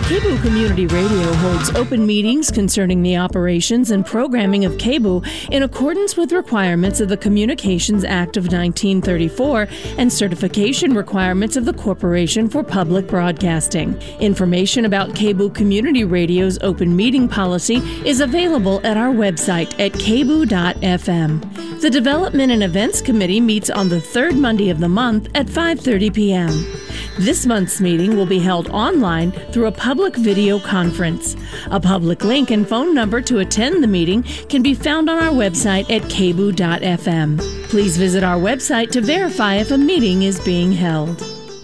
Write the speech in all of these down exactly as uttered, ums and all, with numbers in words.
KBOO Community Radio holds open meetings concerning the operations and programming of KBOO in accordance with requirements of the Communications Act of nineteen thirty-four and certification requirements of the Corporation for Public Broadcasting. Information about KBOO Community Radio's open meeting policy is available at our website at k b o o dot f m. The Development and Events Committee meets on the third Monday of the month at five thirty p.m. This month's meeting will be held online through a public video conference. A public link and phone number to attend the meeting can be found on our website at k b o o dot f m. Please visit our website to verify if a meeting is being held.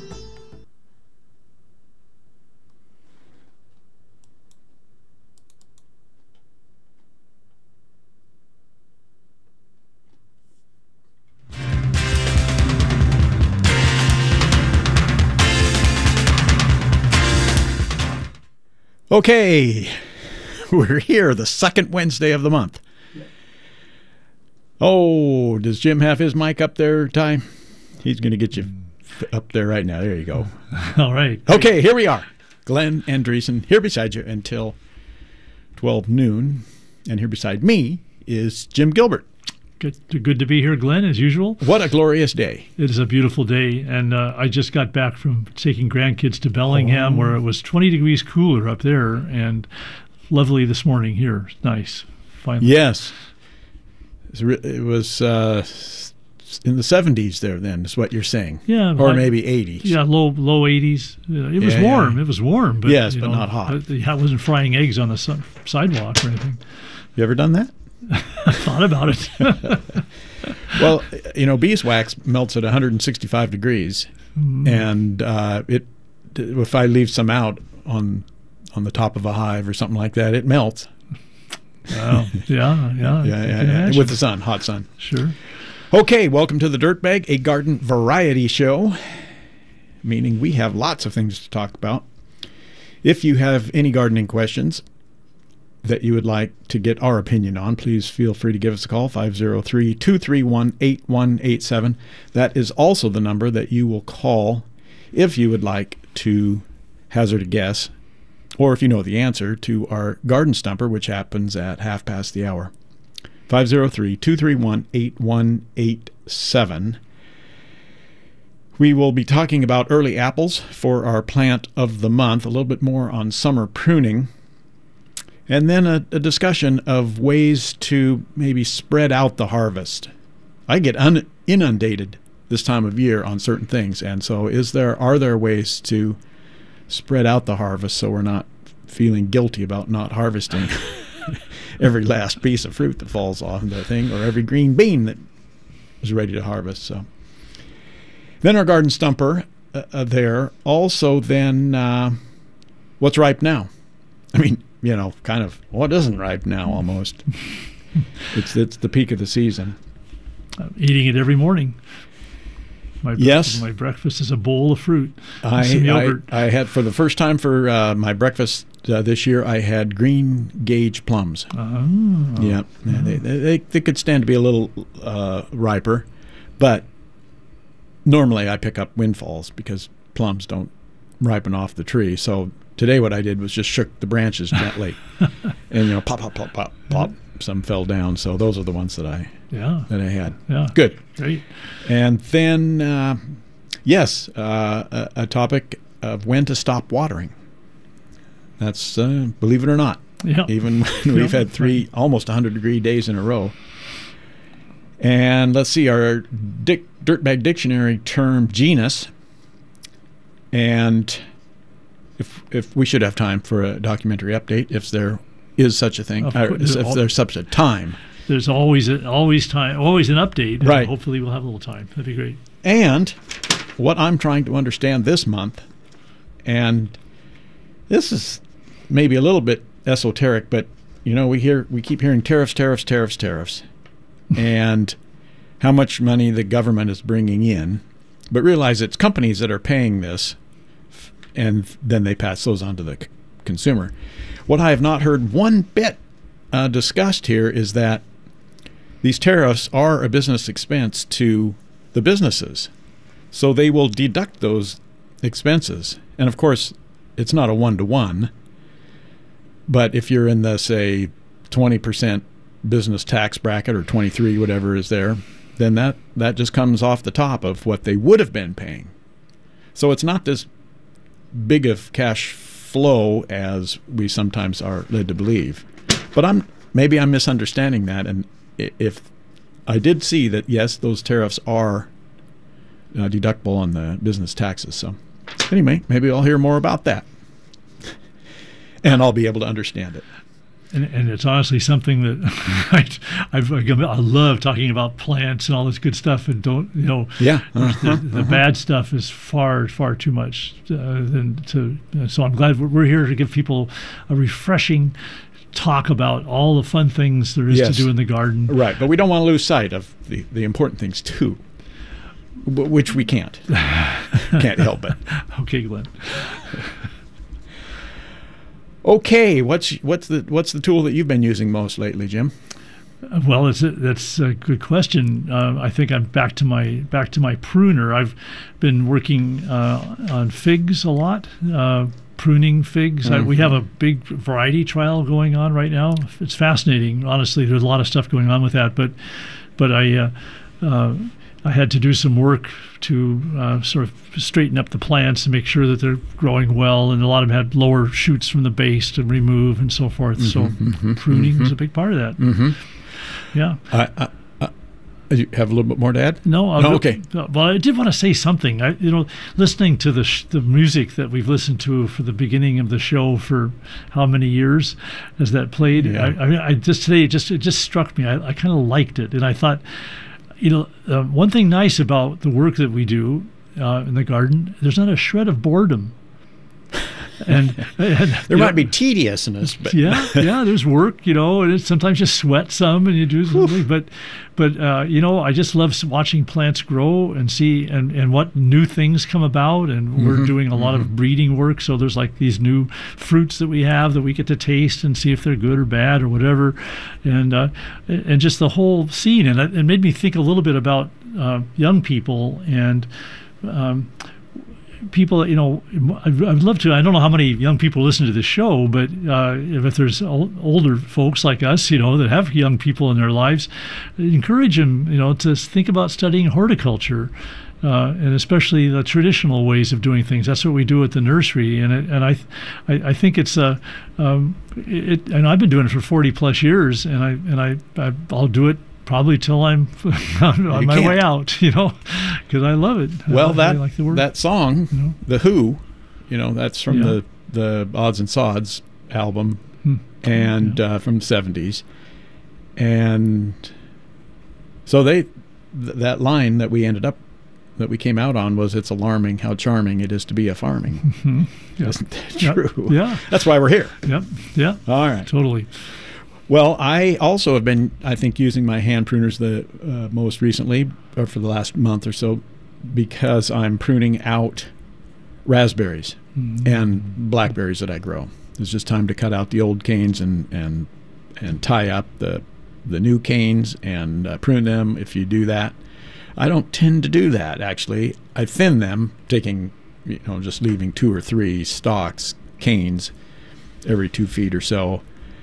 Okay, we're here the second Wednesday of the month. Oh, does Jim have his mic up there, Ty? He's going to get you up there right now. There you go. All right. Okay, here we are. Glenn Andreessen here beside you until twelve noon. And here beside me is Jim Gilbert. Good, good to be here, Glenn, as usual. What a glorious day. It is a beautiful day, and uh, I just got back from taking grandkids to Bellingham, oh. where it was twenty degrees cooler up there, and lovely this morning here. It's nice, finally. Yes. It was uh, in the seventies there then, is what you're saying. Yeah. Or high, maybe eighties. Yeah, low low eighties. Uh, it was yeah, warm. Yeah. It was warm. But, yes, you but know, not hot. I, I wasn't frying eggs on the su- sidewalk or anything. You ever done that? I thought about it. Well, you know, beeswax melts at one hundred sixty-five degrees, mm. and uh, it if I leave some out on on the top of a hive or something like that, it melts. Wow. Yeah, yeah, yeah, yeah, yeah. With the sun, hot sun. Sure. Okay, welcome to the Dirtbag, a garden variety show, meaning we have lots of things to talk about. If you have any gardening questions that you would like to get our opinion on, please feel free to give us a call, five oh three, two three one, eight one eight seven. That is also the number that you will call if you would like to hazard a guess, or if you know the answer, to our garden stumper, which happens at half past the hour. five oh three, two three one, eight one eight seven. We will be talking about early apples for our plant of the month, a little bit more on summer pruning, and then a, a discussion of ways to maybe spread out the harvest. I get un- inundated this time of year on certain things, and so is there are there ways to spread out the harvest so we're not feeling guilty about not harvesting every last piece of fruit that falls off the thing, or every green bean that is ready to harvest. So then our garden stumper uh, uh, there. Also then uh, what's ripe now? I mean, you know, kind of what isn't ripe now almost. it's it's the peak of the season. I'm eating it every morning. My yes. My breakfast is a bowl of fruit. I, some yogurt. I, I had, for the first time for uh, my breakfast uh, this year, I had green gauge plums. Oh. Yeah. yeah they, they, they could stand to be a little uh, riper, but normally I pick up windfalls because plums don't ripen off the tree. So today what I did was just shook the branches gently and, you know, pop, pop, pop, pop, pop. Some fell down. So those are the ones that I yeah. that I had. Yeah. Good. Great. And then, uh, yes, uh, a, a topic of when to stop watering. That's, uh, believe it or not, yeah. even when we've yeah. had three almost one hundred degree days in a row. And let's see, our dic- Dirtbag Dictionary term genus. And if if we should have time for a documentary update, if there is such a thing, or if there's such a time. There's always a, always time, always an update. Right. Hopefully we'll have a little time. That'd be great. And what I'm trying to understand this month, and this is maybe a little bit esoteric, but you know, we hear we keep hearing tariffs, tariffs, tariffs, tariffs, and how much money the government is bringing in, but realize it's companies that are paying this, and then they pass those on to the c- consumer. What I have not heard one bit uh, discussed here is that these tariffs are a business expense to the businesses. So they will deduct those expenses. And of course, it's not a one-to-one. But if you're in the, say, twenty percent business tax bracket or twenty-three, whatever is there, then that, that just comes off the top of what they would have been paying. So it's not this big of cash flow as we sometimes are led to believe. But I'm maybe I'm misunderstanding that. And if I did see that, yes, those tariffs are uh, deductible on the business taxes. So anyway, maybe I'll hear more about that. And I'll be able to understand it. And, and it's honestly something that I, I've, I love talking about plants and all this good stuff, and don't you know? Yeah, uh-huh, the, the uh-huh. bad stuff is far, far too much. Uh, than to. Uh, so I'm glad we're, we're here to give people a refreshing talk about all the fun things there is Yes. to do in the garden. Right, but we don't want to lose sight of the, the important things too, w- which we can't. Can't help it. Okay, Glenn. Okay, what's what's the what's the tool that you've been using most lately, Jim? Well, it's a, that's a good question. Uh, I think I'm back to my back to my pruner. I've been working uh, on figs a lot, uh, pruning figs. Mm-hmm. I, we have a big variety trial going on right now. It's fascinating. Honestly, there's a lot of stuff going on with that. But but I uh, uh, I had to do some work to uh, sort of straighten up the plants and make sure that they're growing well. And a lot of them had lower shoots from the base to remove and so forth. Mm-hmm, so mm-hmm, pruning mm-hmm. is a big part of that. Mm-hmm. Yeah. I, I, I, you have a little bit more to add? No. I'll No, go- okay. Well, I did want to say something. I, you know, listening to the sh- the music that we've listened to for the beginning of the show for how many years has that played? Yeah. I, I mean, I just today it just it just struck me. I, I kind of liked it, and I thought, you know, uh, one thing nice about the work that we do uh, in the garden, there's not a shred of boredom. And, and There you might know, be tediousness, but yeah, yeah. There's work, you know, and it's, sometimes you sweat some and you do something, but, but uh, you know, I just love s- watching plants grow and see and, and what new things come about. And we're Mhm, doing a lot of breeding work, so there's like these new fruits that we have that we get to taste and see if they're good or bad or whatever, and uh, and just the whole scene. And it, it made me think a little bit about uh, young people and. Um, People, you know, I'd, I'd love to. I don't know how many young people listen to this show, but uh, if there's ol- older folks like us, you know, that have young people in their lives, encourage them, you know, to think about studying horticulture, uh, and especially the traditional ways of doing things. That's what we do at the nursery, and it, and I, I, I think it's a, um, it, and I've been doing it for forty plus years, and I and I, I I'll do it. Probably till I'm on, on my can't. way out, you know, because I love it. well, I, that I like the work. that song, You know? The Who, you know, that's from Yeah. the the Odds and Sods album, Hmm. and uh, from the seventies, and so they th- that line that we ended up that we came out on was, "It's alarming how charming it is to be a farming." Mhm. Yeah. Isn't that Yep. true? Yeah. That's why we're here. Yep. Yeah. All right. Totally. Well, I also have been, I think, using my hand pruners the uh, most recently, or for the last month or so, because I'm pruning out raspberries Mhm. and blackberries that I grow. It's just time to cut out the old canes and and and tie up the the new canes and uh, prune them. If you do that, I don't tend to do that. Actually, I thin them, taking, you know, just leaving two or three stalks, canes, every two feet or so.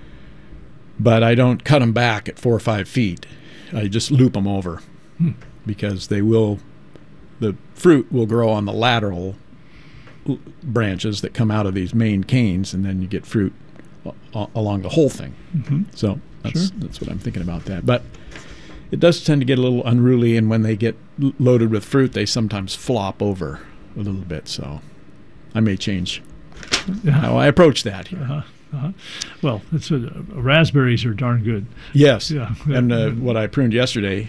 But I don't cut them back at four or five feet. I just loop them over, Hmm. because they will, the fruit will grow on the lateral l- branches that come out of these main canes, and then you get fruit a- along the whole thing. Mhm. So that's Sure. that's what I'm thinking about that. But it does tend to get a little unruly, and when they get l- loaded with fruit, they sometimes flop over a little bit. So I may change Yeah. how I approach that here. Uh-huh. Uh-huh. Well, it's uh, raspberries are darn good. Yes. Yeah. And uh, what I pruned yesterday,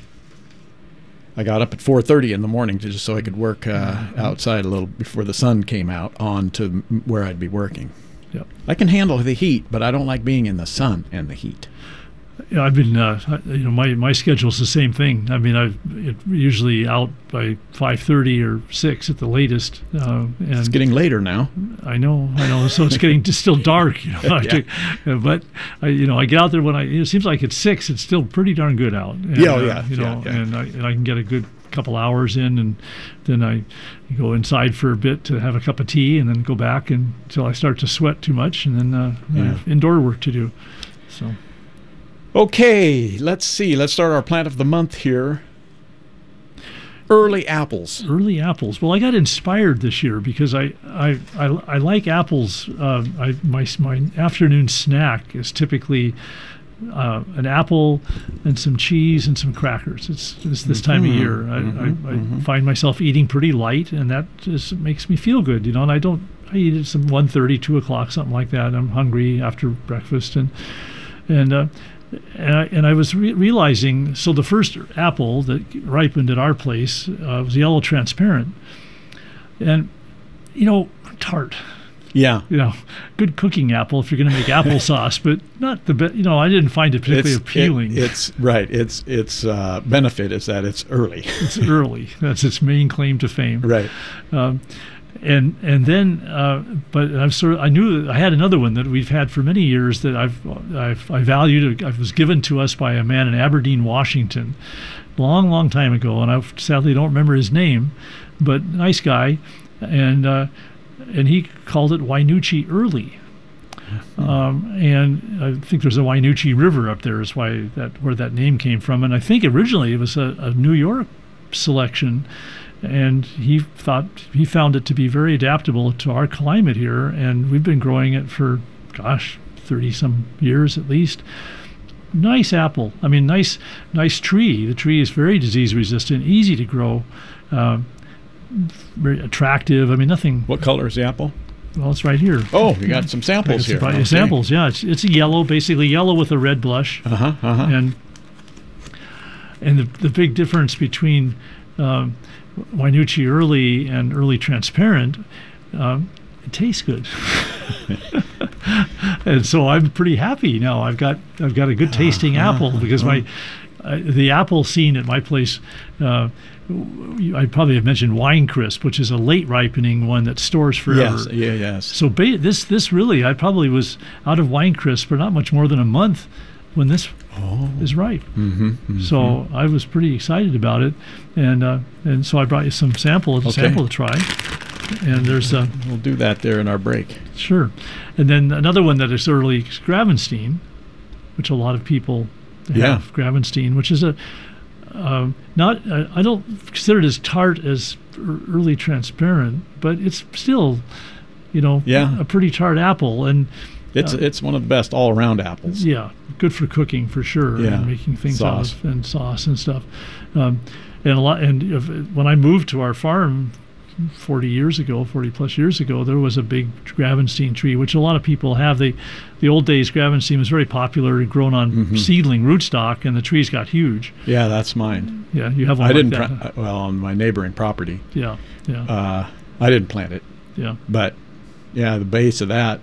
I got up at four thirty in the morning to, just so I could work uh, outside a little before the sun came out on to m- where I'd be working. Yep. I can handle the heat, but I don't like being in the sun and the heat. Yeah, I've been, uh, I- you know, my, my schedule's the same thing. I mean, I'm usually out by five thirty or six at the latest. Uh, and It's getting later now. I know, I know. So it's getting just still dark, you know. I Yeah. do- uh, but I, you know, I get out there when I. It seems like it's six. It's still pretty darn good out. And, Yeah, oh, uh, yeah, You know, yeah, yeah. and I and I can get a good couple hours in, and then I go inside for a bit to have a cup of tea, and then go back and, until I start to sweat too much, and then uh, Yeah. I have indoor work to do. So, Okay, let's see. Let's start our plant of the month here. Early apples. early apples. Well, I got inspired this year because I I, I, I like apples. Uh, I, my my afternoon snack is typically uh, an apple and some cheese and some crackers. It's, it's this time of year. I, mhm, I, I mhm. find myself eating pretty light, and that just makes me feel good, you know. And I don't. I eat at some one thirty, two o'clock, something like that. I'm hungry after breakfast, and and. Uh, And I, and I was re- realizing, so the first apple that ripened at our place uh, was yellow transparent, and you know, tart. Yeah. You know, good cooking apple if you're going to make applesauce, but not the best. You know, I didn't find it particularly It's, appealing. it- it's right. Its its uh, benefit is that it's early. It's early. That's its main claim to fame. Right. Um, and and then, uh, but I've sort of I knew that I had another one that we've had for many years that I've I've I valued. It was given to us by a man in Aberdeen, Washington, long long time ago, and I sadly don't remember his name, but nice guy, and uh, and he called it Wynoochee Early. Um, and I think there's a Wynoochee River up there, is why that where that name came from. And I think originally it was a, a New York selection. And he thought he found it to be very adaptable to our climate here, and we've been growing it for, gosh, thirty some years at least. Nice apple. I mean, nice, nice tree. The tree is very disease resistant, easy to grow, uh, very attractive. I mean, nothing. What color is the apple? Well, it's right here. Oh, we got some samples It's here. about- Okay. Samples, yeah. It's it's a yellow, basically yellow with a red blush. Uh huh. Uh huh. and and the the big difference between um, Wynoochee Early and Early Transparent, um, it tastes good, and so I'm pretty happy now. I've got I've got a good tasting Uh-huh. apple because my uh, the apple scene at my place. Uh, I probably have mentioned Wine Crisp, which is a late ripening one that stores forever. Yes. Yeah. Yes. So ba- this this really, I probably was out of Wine Crisp for not much more than a month when this Oh. is ripe. Mm-hmm, mm-hmm. So I was pretty excited about it, and uh, and so I brought you some sample, a Okay. sample to try. And there's uh, We'll do that there in our break. sure, and then another one that is early Gravenstein, which a lot of people have Yeah. Gravenstein, which is a um, not uh, I don't consider it as tart as ear- Early Transparent, but it's still, you know, Yeah. a pretty tart apple, and It's Uh, it's one of the best all around apples. yeah, good for cooking for sure, Yeah. and making things Sauce. out of and sauce and stuff. Um, and a lot. And if, when I moved to our farm forty years ago, forty plus years ago, there was a big Gravenstein tree, which a lot of people have. They, the old days, Gravenstein was very popular and grown on Mhm. seedling rootstock, and the trees got huge. Yeah, that's mine. Yeah, you have one I like didn't. that. Pra- well, on my neighboring property, yeah, yeah, uh, I didn't plant it, yeah. but yeah, the base of that,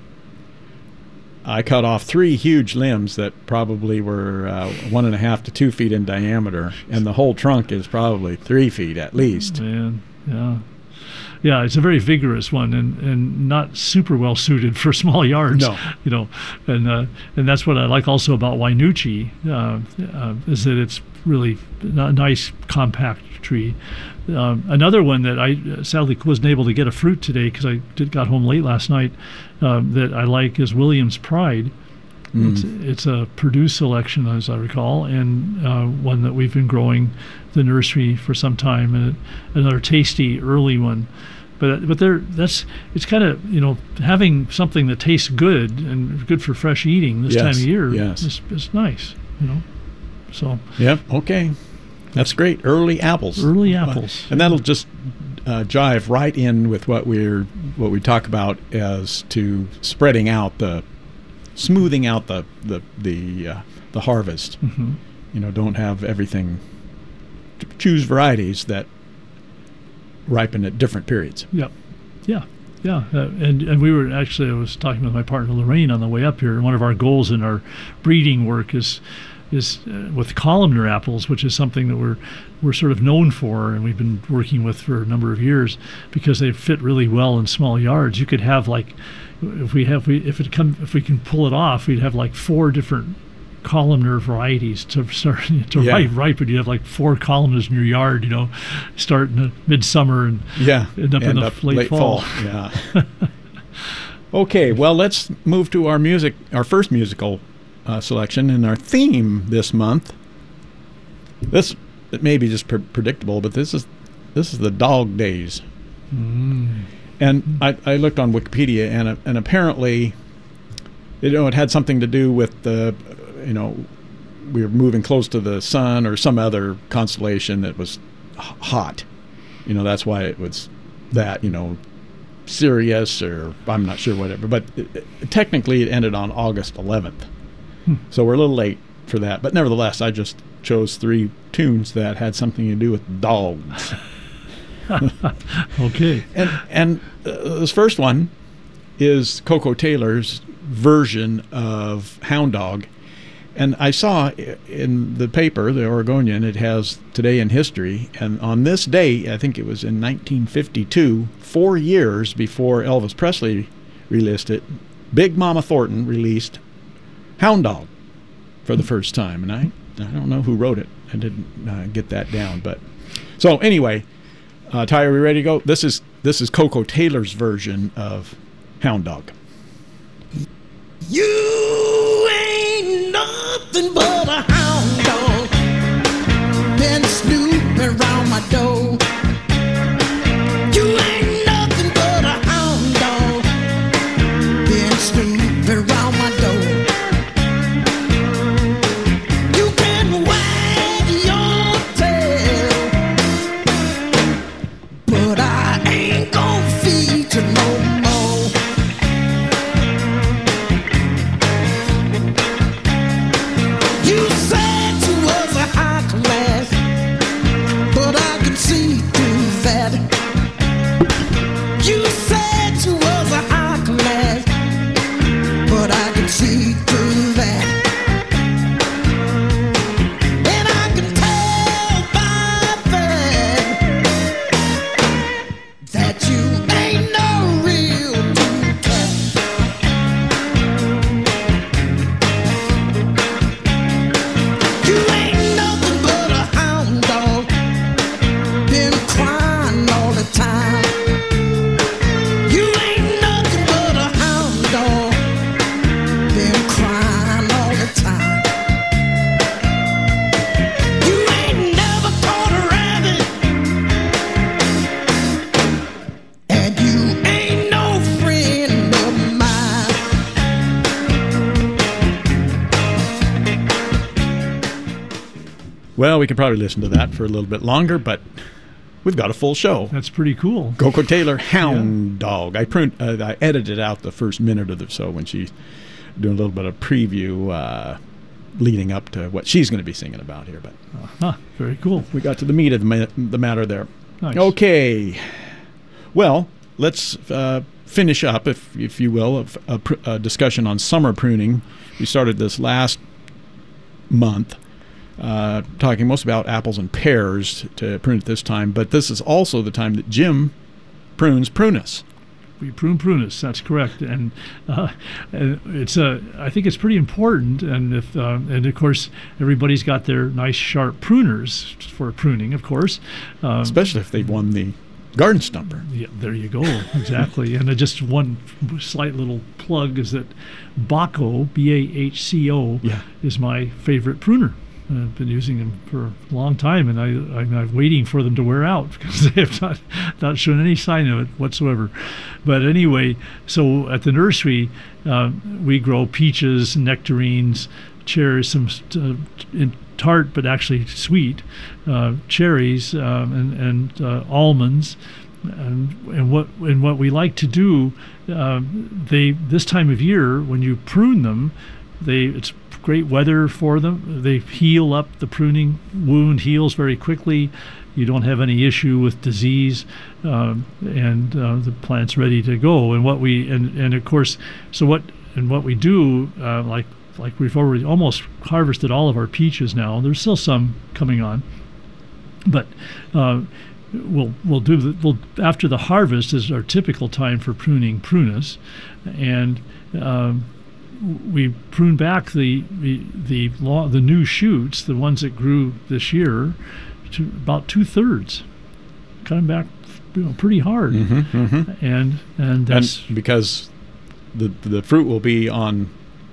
I cut off three huge limbs that probably were uh, one and a half to two feet in diameter, and the whole trunk is probably three feet at least. Man, yeah. Yeah, it's a very vigorous one, and, and not super well suited for small yards. No. You know, and uh, and that's what I like also about Wynoochee, uh, uh, is that it's really a nice compact tree. Um, another one that I uh, sadly wasn't able to get a fruit today because I did got home late last night, um, that I like is Williams Pride. Mm. It's, it's a Purdue selection, as I recall, and uh, one that we've been growing the nursery for some time, and another tasty early one. But but there, that's it's kind of, you know, having something that tastes good and good for fresh eating this Yes, time of year yes. is, is nice, you know. So Yep. Okay. That's great. Early apples. early apples. And that'll just uh, jive right in with what we're what we talk about as to spreading out the, smoothing out the the the uh, the harvest. hmm You know, don't have everything. Choose varieties that ripen at different periods. Yep. Yeah. Yeah. Uh, and and we were actually I was talking with my partner Lorraine on the way up here, and one of our goals in our breeding work is is uh, with columnar apples, which is something that we're we're sort of known for, and we've been working with for a number of years because they fit really well in small yards. You could have like, if we have we if it come if we can pull it off, we'd have like four different columnar varieties to start to Yeah. ripe, ripe, and you have like four columns in your yard, you know, start in the midsummer and Yeah. end up in the late, fall. Yeah. Okay, well, let's move to our music, our first musical uh, selection, and our theme this month. This it may be just pre- predictable, but this is this is the dog days. Mm. And I, I looked on Wikipedia, and uh, and apparently, you know, it had something to do with the, you know, we were moving close to the sun or some other constellation that was h- hot. You know, that's why it was that, you know, Sirius, or I'm not sure, whatever. But it, it, technically, it ended on August eleventh. Hmm. So we're a little late for that. But nevertheless, I just chose three tunes that had something to do with dogs. Okay. And and uh, this first one is Coco Taylor's version of Hound Dog. And I saw in the paper, the Oregonian, it has Today in History. And on this day, I think it was in nineteen fifty-two, four years before Elvis Presley released it, Big Mama Thornton released Hound Dog for the first time. And I, I don't know who wrote it. I didn't uh, get that down. But so anyway, uh, Ty, are we ready to go? This is this is Coco Taylor's version of Hound Dog. You ain't nothing but a hound dog, been snooping around my door. You ain't nothing but a hound dog, been snooping around my door. You can wag your tail, but I ain't gonna feed you no more. You said you was a high class, but I can see through that. You said you was a high class, but I can see through that. And I can tell by that that you ain't no real two-cat. You ain't nothing but a hound dog, been crying all the time. You ain't nothing but a hound dog, been crying all the time. You ain't never caught a rabbit, and you ain't no friend of mine. Well, we could probably listen to that for a little bit longer, but we've got a full show. That's pretty cool. Coco Taylor, Hound Dog. I print, uh, I edited out the first minute or so when she's doing a little bit of preview uh, leading up to what she's going to be singing about here. But Huh, very cool. we got to the meat of the, ma- the matter there. Nice. Okay. Well, let's uh, finish up, if if you will, of a, pr- a discussion on summer pruning. We started this last month, uh, talking most about apples and pears to prune at this time, but this is also the time that Jim prunes prunus. We prune prunus. That's correct, and uh, and it's a. I think it's pretty important, and if uh, and of course everybody's got their nice sharp pruners for pruning, of course. Um, Especially if they've won the Garden Stumper. Yeah, there you go. Exactly. And uh, just one slight little plug is that Bahco, B A H C O, Yeah. is my favorite pruner. I've been using them for a long time, and I, I'm, I'm waiting for them to wear out because they have not, not shown any sign of it whatsoever. But anyway, so at the nursery, uh, we grow peaches, nectarines, cherries, some uh, in tart but actually sweet, uh, cherries, um, and, and uh, almonds. And, and what and what we like to do, uh, they this time of year when you prune them, they it's great weather for them. They heal up. The pruning wound heals very quickly. You don't have any issue with disease, um, and uh, the plant's ready to go. And what we and, and of course, so what and what we do, uh, like like we've already almost harvested all of our peaches now. There's still some coming on, but uh, we'll we'll do the, we'll after the harvest is our typical time for pruning prunus, and um, we pruned back the the the, law, the new shoots, the ones that grew this year, to about two thirds, cutting back, you know, pretty hard, Mm-hmm, mm-hmm. and and that's And because the the fruit will be on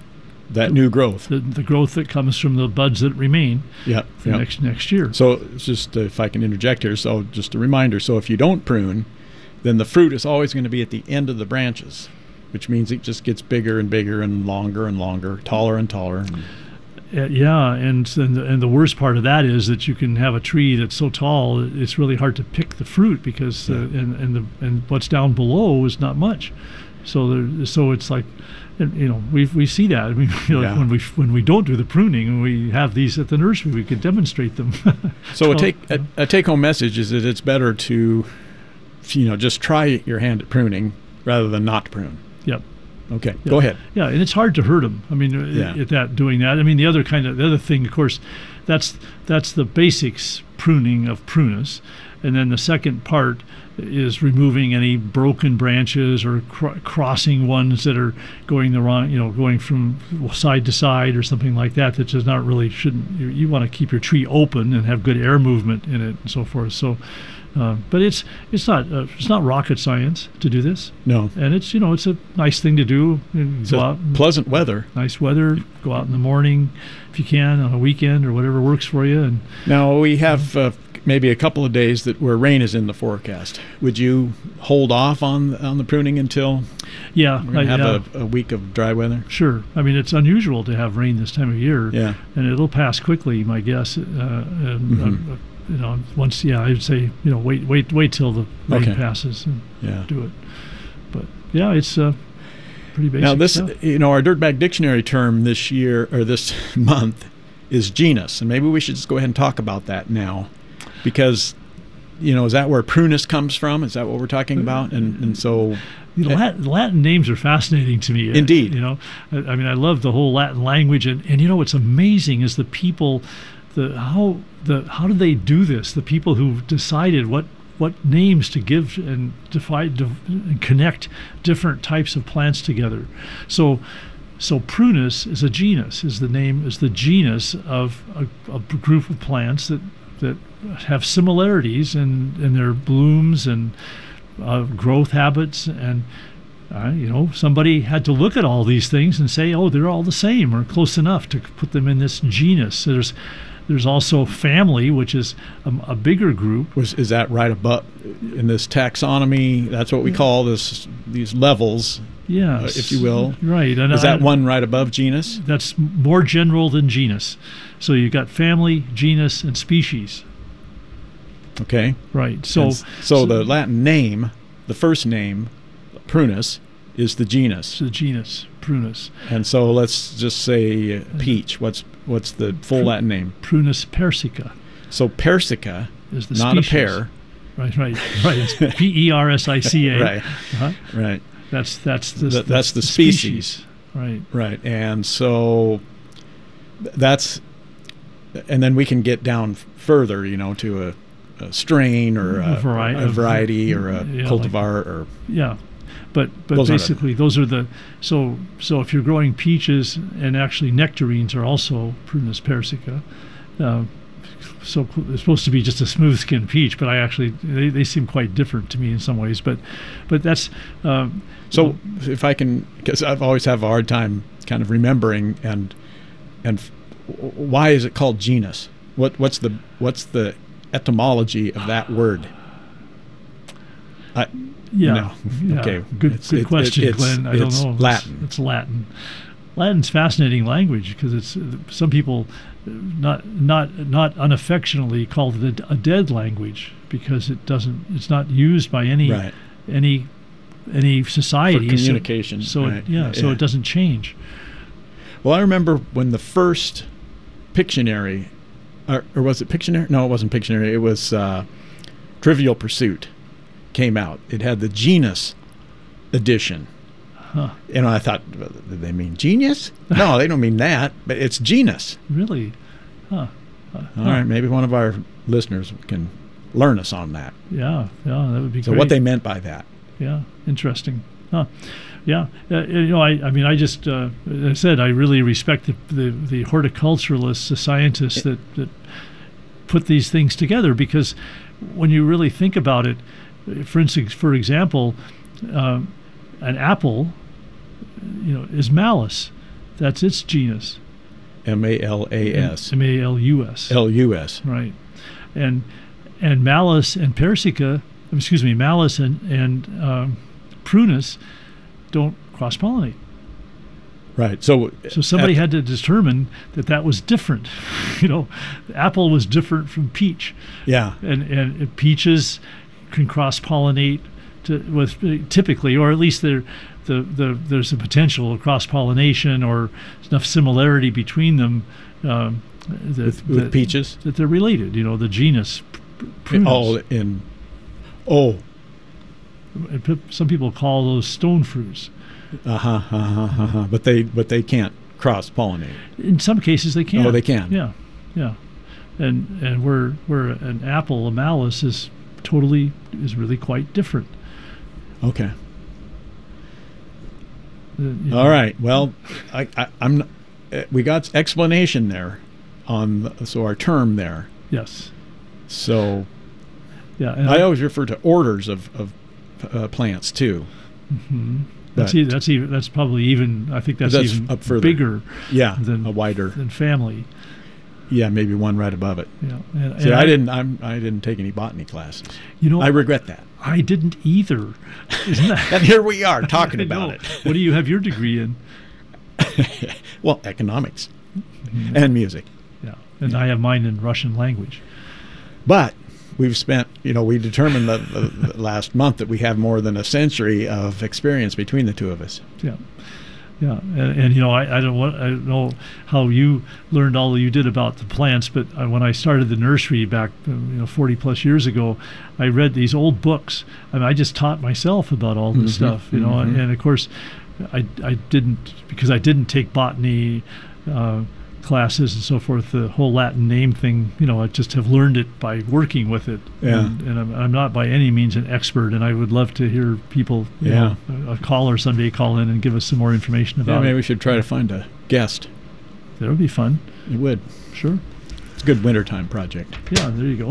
that new growth. the, the growth that comes from the buds that remain Yep. for yep. next next year. So it's just uh, if I can interject here, so just a reminder. So if you don't prune, then the fruit is always going to be at the end of the branches, which means it just gets bigger and bigger and longer and longer, taller and taller. Uh, yeah, and and the, and the worst part of that is that you can have a tree that's so tall it's really hard to pick the fruit because uh, Yeah. and and the and what's down below is not much. So there, so it's like, and, you know, we we see that. I mean, you know, Yeah. when we when we don't do the pruning and we have these at the nursery, we can demonstrate them. So a Well, take a, a take home message is that it's better to, you know, just try your hand at pruning rather than not prune. Yep. Okay, Yeah. go ahead. Yeah, and it's hard to hurt them. I mean, uh, Yeah. at that doing that. I mean, the other kind of the other thing, of course, that's that's the basics pruning of prunus, and then the second part is removing any broken branches or cr- crossing ones that are going the wrong, you know, going from side to side or something like that. That just not really shouldn't. You, you want to keep your tree open and have good air movement in it and so forth. So. Uh, but it's it's not uh, it's not rocket science to do this, No, and it's you know it's a nice thing to do. You it's go a out, and- pleasant weather. nice weather, go out in the morning if you can on a weekend or whatever works for you. And Now we have uh, maybe a couple of days that where rain is in the forecast. Would you hold off on on the pruning until yeah, we're going I- to yeah, have a, a week of dry weather? sure. I mean, it's unusual to have rain this time of year, Yeah. and it'll pass quickly, my guess. Uh, and, Mhm. uh, you know, once yeah, I'd say you know wait wait wait till the rain Okay. passes and Yeah. do it. But yeah, it's uh, pretty basic Now this, stuff. you know, our Dirtbag Dictionary term this year or this month is genus, and maybe we should just go ahead and talk about that now, because, you know, is that where prunus comes from? Is that what we're talking about? And and so, The Latin, Latin names are fascinating to me. uh, Indeed. You know, I, I mean, I love the whole Latin language, and, and you know what's amazing is the people, the how the how did they do this? The people who decided what what names to give and define to and connect different types of plants together. So. So prunus is a genus. Is the name is the genus of a, a group of plants that that have similarities in in their blooms and uh, growth habits, and uh, you know, somebody had to look at all these things and say, oh, they're all the same or close enough to put them in this genus. There's there's also family, which is a, a bigger group. was is that right above in this taxonomy? That's what we call this these levels. Yes, Uh, if you will. Right. And Is that I- one right above genus? That's more general than genus. So you've got family, genus, and species. Okay. Right. So And s- so the Latin name, the first name, prunus, is the genus. the genus prunus, And so let's just say uh, peach. What's what's the full Pru- Latin name? Prunus persica So persica, is the not species. a pear. Right. Right. Right. It's P E R S I C A. Right. Uh-huh. Right. That's that's the Th- that's the species. Right. Right. And so th- that's, and then we can get down f- further, you know, to a, a strain or a, A vari- a variety or a yeah, like- cultivar or Yeah. But but Those aren't- basically those are the so so if you're growing peaches, and actually nectarines are also Prunus persica. Uh, so cl- it's supposed to be just a smooth skinned peach, but I actually they, they seem quite different to me in some ways. But but that's um, So if I can, because I've always have a hard time kind of remembering and and f- w- why is it called genus? What what's the what's the etymology of that word? I, yeah, no. yeah. Okay. Good It's- good it- it- question, it's- Glenn. I it's don't know. Latin. It's, it's Latin. Latin's fascinating language because it's some people uh, not not not unaffectionately call it a, a dead language because it doesn't it's not used by any Right. any any For society. So- communication. So, right. it, yeah, so it doesn't change. Well, I remember when the first Pictionary, or, or was it Pictionary? No, it wasn't Pictionary. It was uh, Trivial Pursuit came out. It had the genus edition. Huh. And I thought, well, did they mean genius? No, they don't mean that, but it's genus. Really? Huh. Uh, All huh. right, maybe one of our listeners can learn us on that. Yeah, yeah, that would be So great. what they meant by that. Yeah, interesting. Huh. Yeah, uh, you know, I, I mean, I just, uh, as I said, I really respect the, the, the horticulturalists, the scientists that, that put these things together, because when you really think about it, for instance, for example, uh, an apple, you know, is Malus. That's its genus. M A L A S. M A L U S. L U S. Right. And and Malus and Persica, excuse me, Malus and, and um, Prunus don't cross-pollinate. Right. So So somebody at- had to determine that that was different. You know, apple was different from peach. Yeah. And and peaches can cross-pollinate to, with typically, or at least they're, the, the there's a potential of cross-pollination or enough similarity between them um, that, With, with that, peaches? that they're related. You know, the genus Prunus. Oh, in. Oh. And pe- Some people call those stone fruits. Uh huh. Uh huh. Uh-huh. But they but they can't cross pollinate. In some cases, they can. Oh, they can. Yeah, yeah. And and where where an apple, a Malus, is totally is really quite different. Okay. Uh, you know, All right. Well, I, I I'm. Not, uh, we got explanation there, on the, so our term there. Yes. So Yeah. And I always refer to orders of of uh, plants too. mhm. That's But- e- that's even that's probably even I think that's, That's even up further. bigger Yeah, than a wider. than family. Yeah, maybe one right above it. Yeah. And, See, and I didn't. I'm. I didn't take any botany classes. You know, I regret that. I didn't either. Isn't that? And here we are talking I about know. it. What do you have your degree in? Well, economics and music. Yeah. And I have mine in Russian language. But we've spent, you know, we determined the, the, the last month that we have more than a century of experience between the two of us. Yeah, yeah, and, and you know, I, I don't want, I don't know how you learned all that you did about the plants, but I, when I started the nursery back, uh, you know, forty plus years ago, I read these old books. I mean, I just taught myself about all this Mhm, stuff, you know, mhm. and, and of course, I I didn't because I didn't take botany. Uh, classes and so forth, the whole Latin name thing, you know, I just have learned it by working with it. Yeah. And, and I'm, I'm not by any means an expert, and I would love to hear people, you Yeah. know, a, a caller someday call in and give us some more information Yeah, about maybe it. we should try to find a guest. That would be fun. It would. Sure. It's a good wintertime project. Yeah, there you go.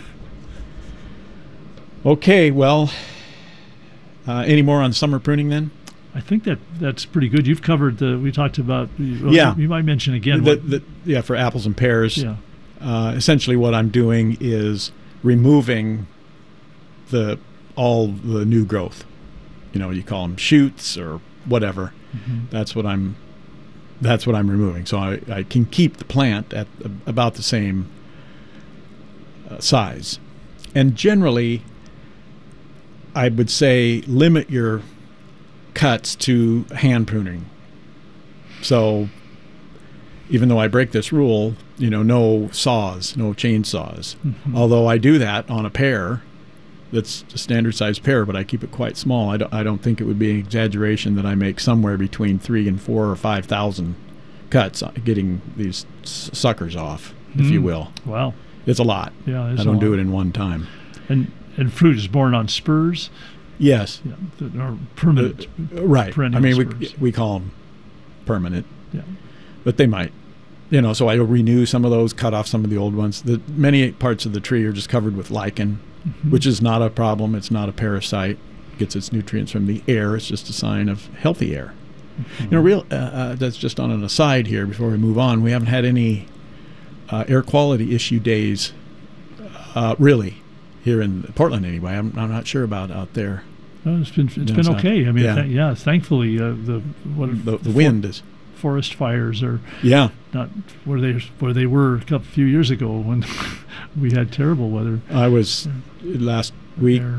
Okay, well, uh, any more on summer pruning then? I think that that's pretty good. You've covered the, we talked about, well, Yeah. you might mention again. The, what, the, yeah, for apples and pears. yeah. Uh, essentially, what I'm doing is removing the all the new growth. You know, you call them shoots or whatever. Mhm. That's what I'm. That's what I'm removing. So I, I can keep the plant at about the same uh, size, and generally, I would say limit your cuts to hand pruning. So even though I break this rule, you know, no saws, no chainsaws. Mhm. Although I do that on a pear that's a standard size pear, but I keep it quite small. I don't, I don't think it would be an exaggeration that I make somewhere between three and four or five thousand cuts getting these s- suckers off, if you Mm. will. Wow. It's a lot. Yeah. it's I a don't do lot. it in one time. And and fruit is born on spurs. Yes. Yeah. That are permanent. Uh, right. I perennial mean, we, spurs. we call them permanent. Yeah. But they might, you know, so I renew some of those, cut off some of the old ones. The many parts of the tree are just covered with lichen, Mhm. which is not a problem. It's not a parasite. It gets its nutrients from the air. It's just a sign of healthy air. Mhm. You know, real. Uh, uh, that's just on an aside here before we move on. We haven't had any uh, air quality issue days, uh, really, here in Portland anyway. I'm, I'm not sure about out there. Oh, it's been it's No, been it's not. okay. I mean, Yeah. th- yeah. Thankfully, uh, the what The, the for- wind is. forest fires are Yeah. not where they where they were a couple few years ago when we had terrible weather. I was last week, there.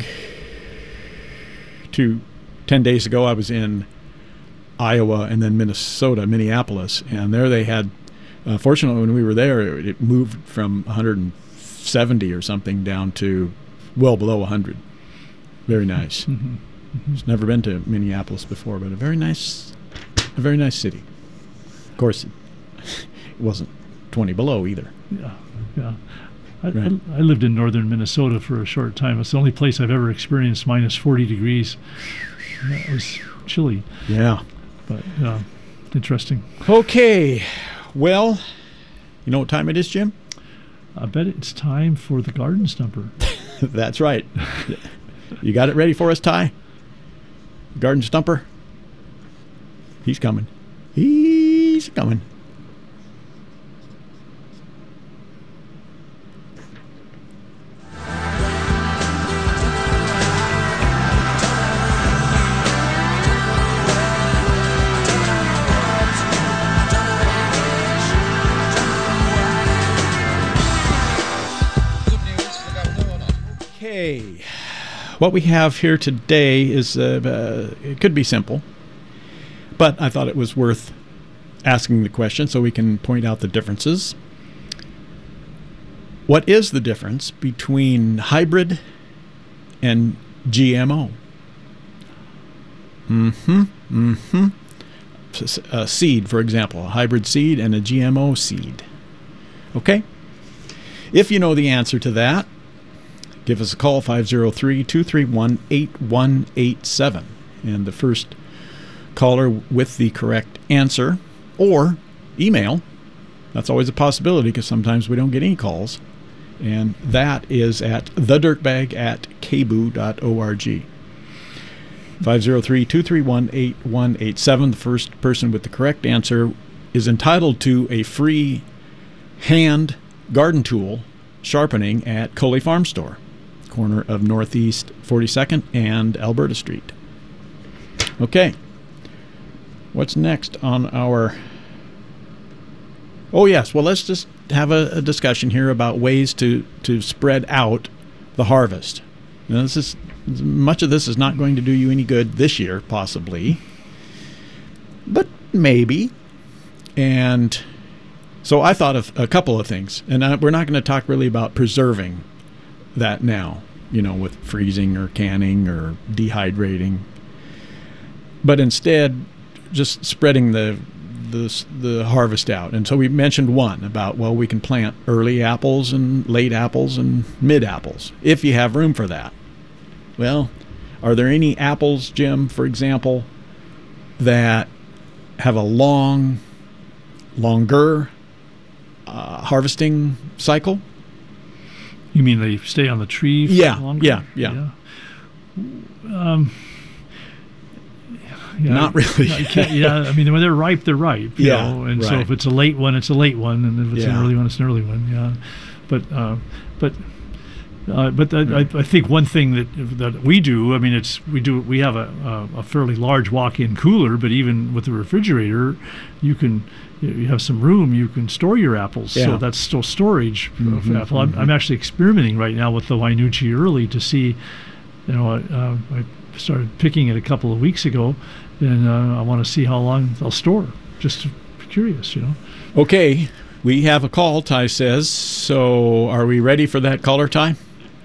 two, ten days ago, I was in Iowa and then Minnesota, Minneapolis, and there they had. Uh, fortunately, when we were there, it, it moved from one hundred seventy or something down to well below one hundred. Very nice. Mhm. I've never been to Minneapolis before, but a very nice, a very nice city. Of course, it, it wasn't twenty below either. Yeah, yeah. I, Right. I, I lived in northern Minnesota for a short time. It's the only place I've ever experienced minus forty degrees. That was chilly, Yeah. but uh, interesting. Okay. Well, you know what time it is, Jim? I bet it's time for the garden stumper. That's right. You got it ready for us, Ty? Garden stumper? He's coming. He's coming. Okay. What we have here today is, uh, uh, it could be simple, but I thought it was worth asking the question so we can point out the differences. What is the difference between hybrid and G M O? Mm-hmm. Mm-hmm. A seed, for example, a hybrid seed and a G M O seed. Okay? If you know the answer to that, give us a call, five oh three, two three one, eight one eight seven. And the first caller with the correct answer, or email, that's always a possibility because sometimes we don't get any calls, and that is at thedirtbag at k b o dot org. five oh three, two three one, eight one eight seven. The first person with the correct answer is entitled to a free hand garden tool sharpening at Coley Farm Store, corner of Northeast forty-second and Alberta Street. Okay. What's next on our... Oh, yes. Well, let's just have a, a discussion here about ways to, to spread out the harvest. Now, this is, much of this is not going to do you any good this year, possibly, but maybe. And so I thought of a couple of things, and I, we're not going to talk really about preserving that now, you know, with freezing or canning or dehydrating, but instead just spreading the the the harvest out. And so we mentioned one about, well, we can plant early apples and late apples and mid apples if you have room for that. Well, are there any apples, Jim, for example, that have a long, longer uh, harvesting cycle? You mean they stay on the tree for Yeah, longer? yeah, yeah. yeah. Um, yeah, Not really. I can't- yeah, I mean, when they're ripe, they're ripe. You Yeah, know? And so right. if it's a late one, it's a late one, and if it's Yeah. an early one, it's an early one. Yeah, but uh, but. Uh, but I, I think one thing that that we do, I mean, it's we do we have a, a, a fairly large walk-in cooler, but even with the refrigerator, you can you have some room, you can store your apples. Yeah. So that's still storage Mhm, of apple. I'm, mhm. I'm actually experimenting right now with the Wainucci Early to see, you know, uh, I started picking it a couple of weeks ago, and uh, I want to see how long they'll store. Just curious, you know. Okay, we have a call, Ty says. So are we ready for that caller, Ty?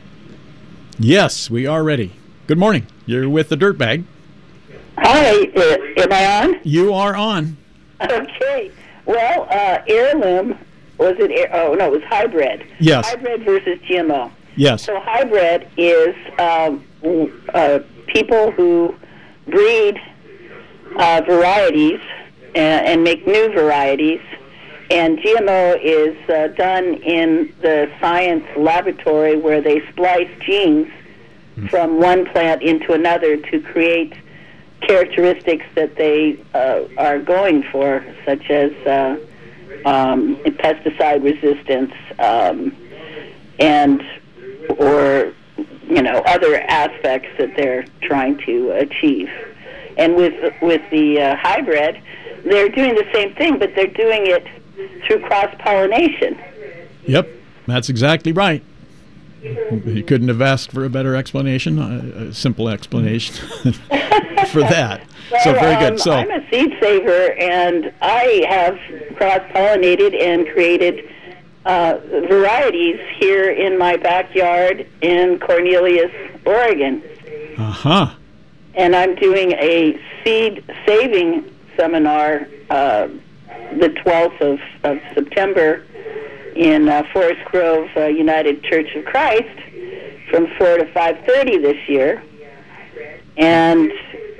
Yes, we are ready. Good morning. You're with the Dirtbag. Hi, uh, am I on? You are on. Okay. Well, uh, heirloom, was it, air, oh, no, it was hybrid. Yes. Hybrid versus G M O. Yes. So hybrid is um, uh, people who breed uh, varieties and, and make new varieties, and G M O is uh, done in the science laboratory where they splice genes mm. from one plant into another to create characteristics that they uh, are going for, such as uh, um, pesticide resistance um, and or you know other aspects that they're trying to achieve. And with with the uh, hybrid, they're doing the same thing, but they're doing it through cross-pollination. Yep, that's exactly right. You couldn't have asked for a better explanation, a, a simple explanation for that. Well, so very good. Um, So I'm a seed saver, and I have cross-pollinated and created uh, varieties here in my backyard in Cornelius, Oregon. uh-huh. And I'm doing a seed saving seminar uh, the twelfth of, of September in uh, Forest Grove uh, United Church of Christ from four to five thirty this year. And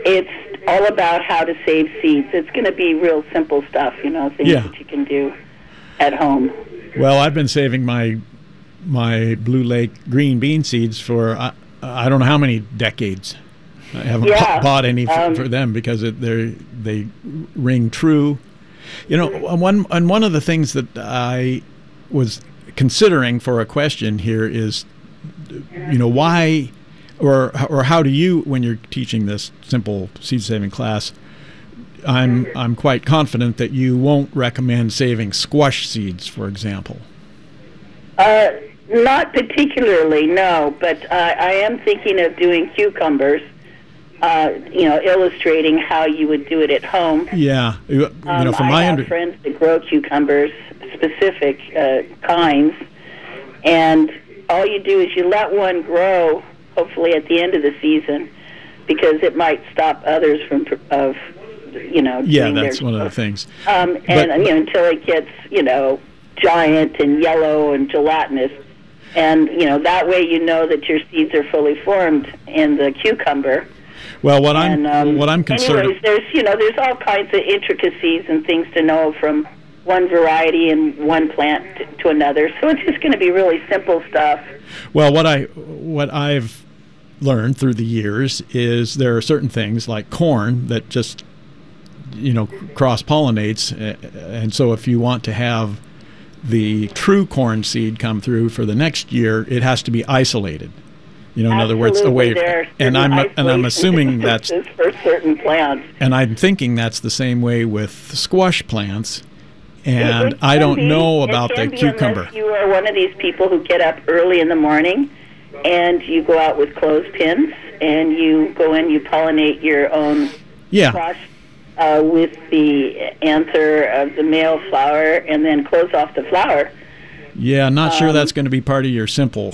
it's all about how to save seeds. It's going to be real simple stuff, you know, things Yeah. that you can do at home. Well, I've been saving my my Blue Lake green bean seeds for I, I don't know how many decades. I haven't Yeah, bu- bought any f- um, for them because it, they they ring true. You know, on one on one of the things that I was considering for a question here is, you know, why or or how do you, when you're teaching this simple seed saving class, I'm I'm quite confident that you won't recommend saving squash seeds, for example. Uh, not particularly, no, but uh, I am thinking of doing cucumbers, uh, you know, illustrating how you would do it at home. Yeah, you, you know, Um, from I my have under friends that grow cucumbers, specific uh, kinds, and all you do is you let one grow, hopefully at the end of the season, because it might stop others from, pr- of, you know, yeah, doing that's their one of the growth. things. Um, But- and you know, until it gets, you know, giant and yellow and gelatinous, and you know that way you know that your seeds are fully formed in the cucumber. Well, what I'm And um, what I'm concerned. anyways, there's you know there's all kinds of intricacies and things to know from one variety and one plant t- to another. So it's just going to be really simple stuff. Well, what I what I've learned through the years is there are certain things like corn that just, you know, cross pollinates, and so if you want to have the true corn seed come through for the next year, it has to be isolated. You know, in other words, away. Absolutely, there are And I'm certain and I'm isolation assuming that's distances for certain plants. and I'm thinking that's the same way with squash plants. And It- it I can don't be. know It about the can be cucumber. Unless you are one of these people who get up early in the morning and you go out with clothespins and you go in, you pollinate your own Yeah. squash uh, with the anther of the male flower and then close off the flower. Yeah, not sure um, that's going to be part of your simple.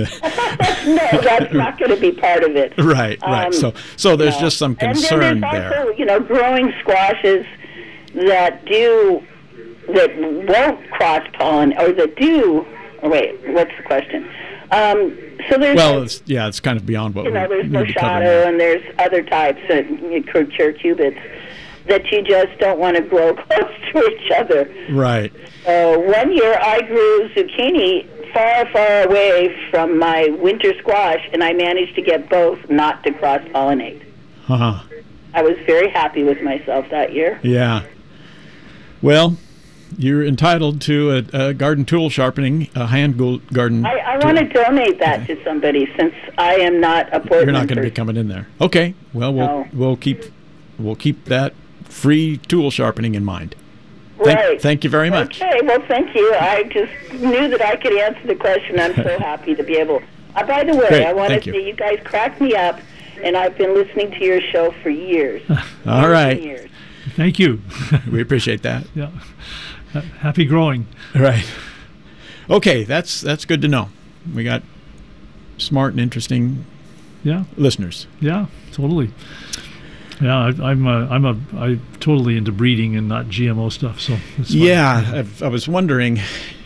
No, that's not going to be part of it. Right, right. Um, So, so there's No. just some concern and then there. there's also, you know, growing squashes that do that won't cross pollen or that do. Or wait, what's the question? Um, so there's Well, it's, yeah, it's kind of beyond what you know we there's need to cover Moshato now. and there's other types of curcubits that you just don't want to grow close to each other. Right. Uh, one year I grew zucchini far, far away from my winter squash, and I managed to get both not to cross-pollinate. Uh-huh. I was very happy with myself that year. Yeah. Well, you're entitled to a, a garden tool sharpening, a hand go- garden I, I tool. want to donate that to somebody since I am not a Portland You're not going to be person. coming in there. Okay. Well, we'll No. we'll keep we'll keep that free tool sharpening in mind. Thank, Right. thank you very much. Okay, well, thank you. I just knew that I could answer the question. I'm so happy to be able. Uh, by the way, Great, I want thank to you. say you guys crack me up, and I've been listening to your show for years. All Years right. and years. Thank you. We appreciate that. Yeah. Ha- Happy growing. Right. Okay, that's that's good to know. We got smart and interesting Yeah. listeners. Yeah. Totally. Yeah. I, I'm a, I'm a I'm totally into breeding and not G M O stuff. So it's fine. Yeah, I've, I was wondering.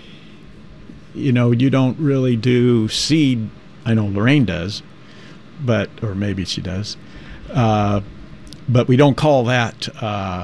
You know, you don't really do seed. I know Lorraine does, but or maybe she does, uh, but we don't call that. Uh,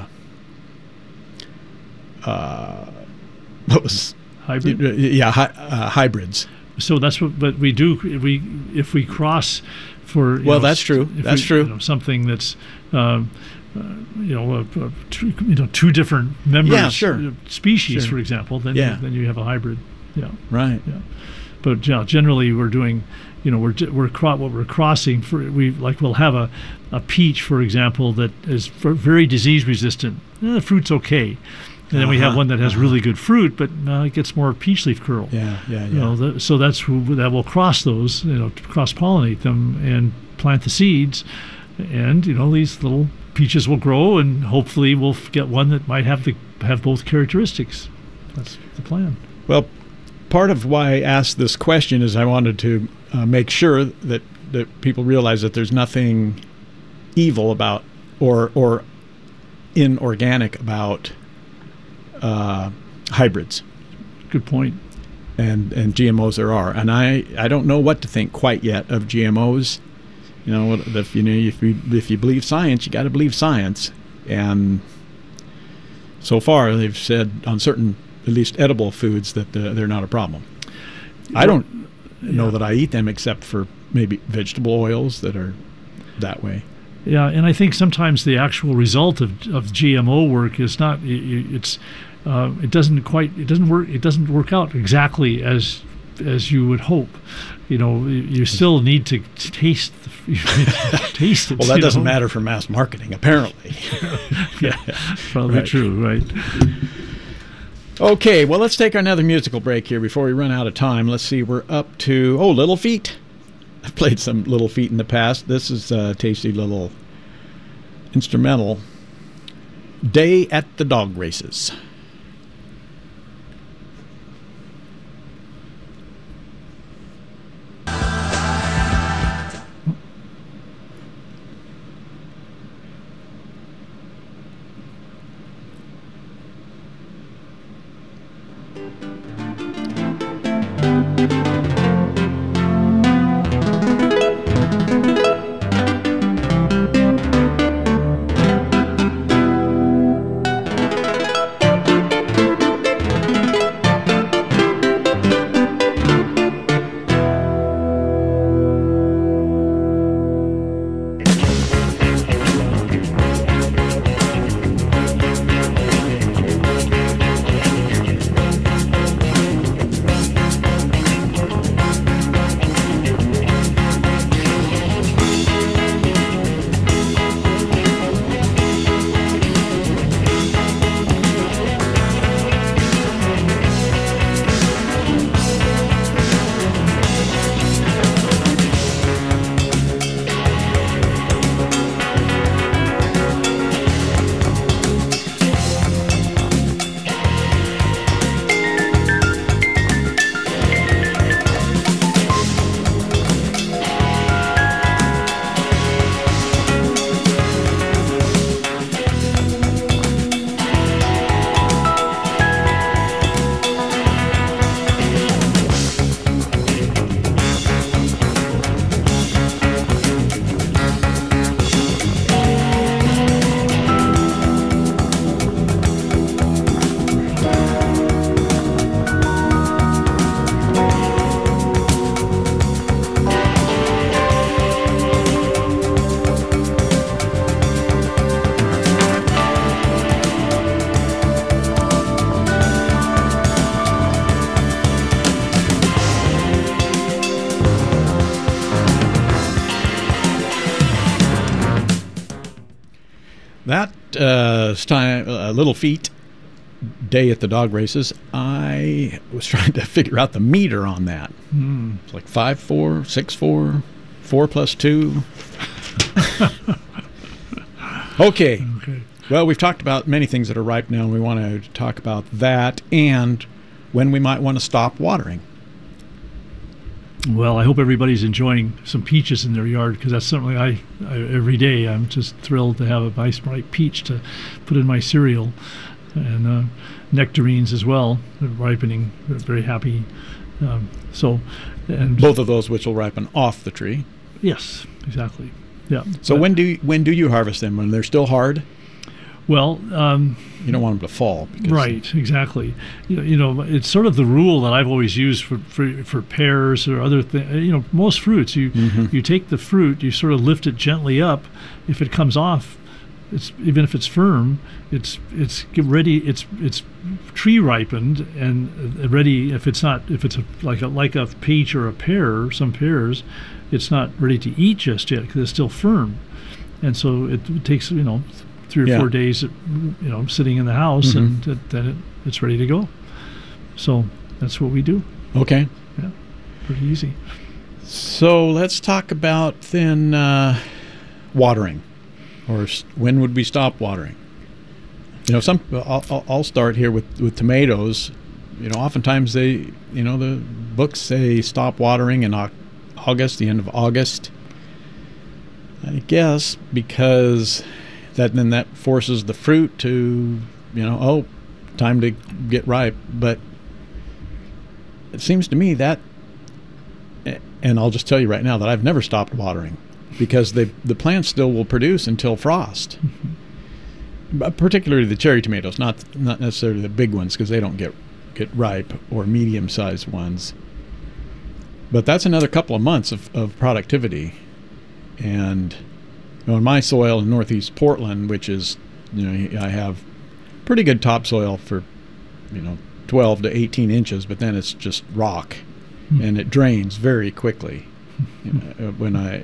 uh, what was Hybrid. yeah hy- uh, hybrids. So that's what, but we do. If we if we cross for you Well, know, that's true. if That's we- true. You know, something that's um, uh, you know a, a two, you know two different members Yeah, sure. uh, species, Sure. for example. Then Yeah. you, then you have a hybrid. Yeah, Right. yeah. But yeah, generally we're doing. You know, we're ge- we're cro- what we're crossing for. We like we'll have a, a peach, for example, that is v- very disease resistant. Eh, the fruit's okay. And then we have Uh-huh, one that has uh-huh. really good fruit, but uh, it gets more peach leaf curl. Yeah. Yeah. Yeah. You know, the, so that's who that will cross those, you know, cross pollinate them and plant the seeds, and you know these little peaches will grow, and hopefully we'll f- get one that might have the have both characteristics. That's the plan. Well, part of why I asked this question is I wanted to uh, make sure that, that people realize that there's nothing evil about or or inorganic about uh, hybrids Good point. and, and G M Os there are. And I, I don't know what to think quite yet of G M Os. You know, if you know if you if you believe science, you got to believe science. And so far, they've said on certain, at least edible foods, that uh, they're not a problem. I don't know Yeah. that I eat them except for maybe vegetable oils that are that way. Yeah, and I think sometimes the actual result of, of G M O work is not. i- i- It's uh, it doesn't quite. It doesn't work. It doesn't work out exactly as as you would hope. You know, you you still need to taste the, taste it. Well, that you doesn't know? matter for mass marketing, apparently. Yeah, probably Right. true. Right. Okay, well, let's take another musical break here before we run out of time. Let's see, we're up to, oh, Little Feat. I've played some Little Feat in the past. This is a tasty little instrumental, Day at the Dog Races. That uh, time, uh, Little Feat, Day at the Dog Races, I was trying to figure out the meter on that. Mm. It's like five, four, six, four, four plus two. Okay. Okay. Well, we've talked about many things that are ripe now, and we want to talk about that and when we might want to stop watering. Well, I hope everybody's enjoying some peaches in their yard, because that's something I, I every day I'm just thrilled to have a nice ripe peach to put in my cereal, and uh, nectarines as well. They're ripening. They're very happy. Um, so, and Both of those which will ripen off the tree. yes, exactly. Yeah. So But- when do you, when do you harvest them? When they're still hard? well, um, You don't want them to fall. Because right, exactly. You know, you know, it's sort of the rule that I've always used for for, for pears or other things. You know, most fruits, you Mhm. you take the fruit, you sort of lift it gently up. If it comes off, it's even if it's firm, it's it's get ready. It's it's tree ripened and uh, ready. If it's not, if it's a, like a like a peach or a pear, some pears, it's not ready to eat just yet because it's still firm, and so it, it takes you know. three or Yeah. four days, you know, sitting in the house, Mhm. and th- then it, it's ready to go. So that's what we do. Okay. Pretty easy. So let's talk about then uh, watering, or s- when would we stop watering? You know, some I'll, I'll- I'll start here with, with tomatoes. You know, oftentimes they, you know, the books say stop watering in Au- August, the end of August. I guess because that then that forces the fruit to, you know, oh, time to get ripe. But it seems to me that, and I'll just tell you right now that I've never stopped watering. because they, the plants still will produce until frost. But particularly the cherry tomatoes, not not necessarily the big ones, because they don't get get ripe, or medium-sized ones. But that's another couple of months of, of productivity. And you know, in my soil in northeast Portland, which is, you know, I have pretty good topsoil for, you know, twelve to eighteen inches, but then it's just rock, hmm. and it drains very quickly. You know, when I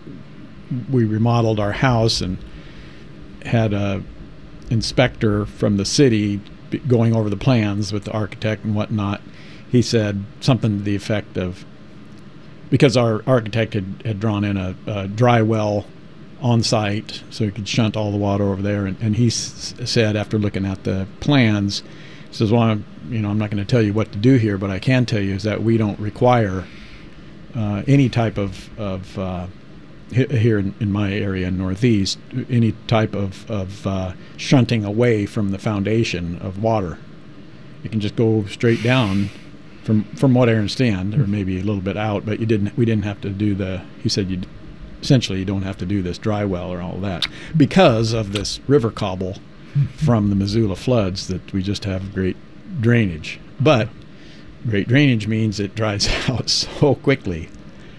we remodeled our house and had a inspector from the city going over the plans with the architect and whatnot, he said something to the effect of, because our architect had, had drawn in a, a dry well on site so he could shunt all the water over there, and, and he s- said after looking at the plans, he says, well, I'm, you know, I'm not going to tell you what to do here, but I can tell you is that we don't require uh, any type of, of uh, here in, in my area in Northeast, any type of, of uh, shunting away from the foundation of water. You can just go straight down from from what I understand, or maybe a little bit out, but you didn't. We didn't have to do the, he said you essentially you don't have to do this dry well or all that because of this river cobble from the Missoula floods, that we just have great drainage. But great drainage means it dries out so quickly.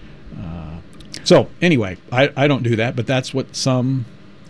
So anyway, I, I don't do that, but that's what some